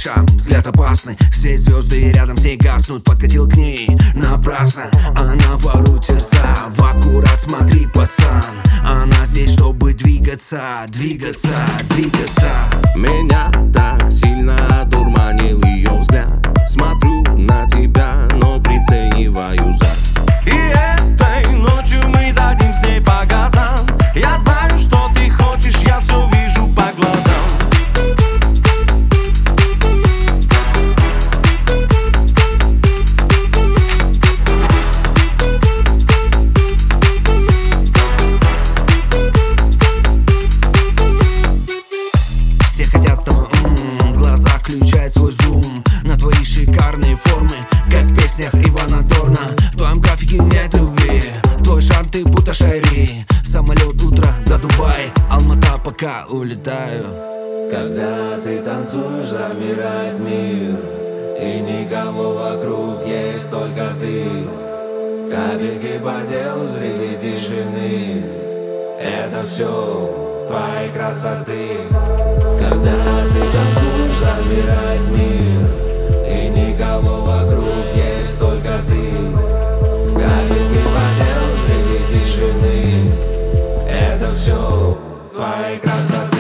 дышам, взгляд опасный. Все звезды рядом с ней гаснут. Подкатил к ней напрасно. Она ворует сердца. В аккурат смотри, пацан. Она здесь, чтобы двигаться, двигаться, двигаться. Меня так сильно одурманил ее взгляд. Смотрю на тебя, но прицениваю зад. И этой ночью мы дадим с ней по газам. Я знаю, что ты хочешь, я все вижу по глазам. Все хотят с тобой, глаза включают свой зум на твои шикарные формы, как в песнях Ивана Дорна. В твоем графике нет любви, твой шарм ты будто шари. Самолет утро до Дубая, Алмата пока улетаю. Когда ты танцуешь, замирает мир, и никого вокруг, есть только ты. Капельки по телу, взрывы тишины, это все твоей красоты. Когда ты танцуешь, замирает мир, и никого вокруг, есть только ты. Капельки по телу, взрывы тишины, это все твоей красоты.